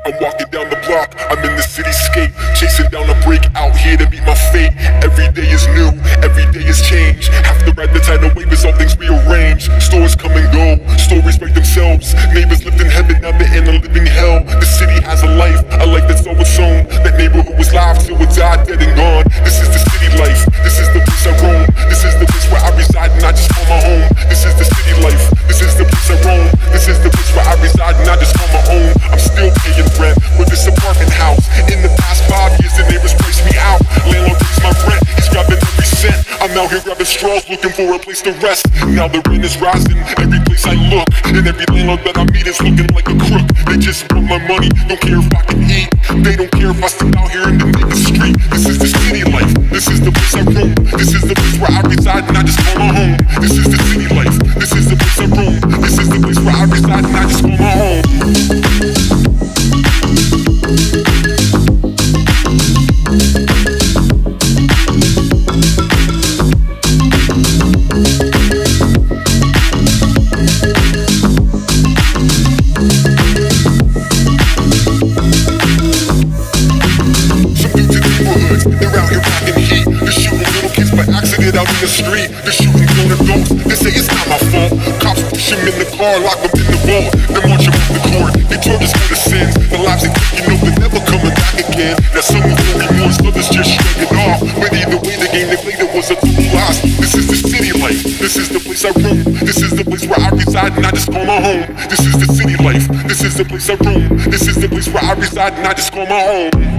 I'm walking down the block, I'm in the cityscape, chasing down a break, out here to meet my fate. Every day is new, every day is change. Have to ride the tidal wave as all things rearrange. Stores come and go, stories write themselves. Neighbors lived in heaven, now they're in a living hell. The city has a life that's so its own. That neighborhood was live till it died, dead and gone. This is the city life, this is the place I roam. This is the place where I reside and I just call my home. This is the city life, this is the place I roam. This is the place where I reside and I just call my own. I'm still paying rent for this apartment house. In the past 5 years, the neighbors priced me out. Landlord raised my rent, he's grabbing every cent. I'm out here grabbing straws, looking for a place to rest. Now the rent is rising, every place I look, and every landlord that I meet is looking like a crook. They just want my money, don't care if I can eat. They don't care if I step out here in the nigga street. This is the city life, this is the place I roam. This is the place where I reside and I just call my home. This is the city life, this is the place I roam. This is the place where I reside and I just call my home. They're out here packing heat. They're shooting little kids by accident out in the street. They're shooting grown adults. They say it's not my fault. Cops push them in the car, lock them in the vault. Then march them up the court. They charge us for the sins. The lives they take, they're never coming back again. Now some will feel remorse, others just shrug it off. But either way, the game they played, it was a total loss. This is the city life. This is the place I roam. This is the place where I reside and I just call my home. This is the city life. This is the place I roam. This is the place where I reside and I just call my home.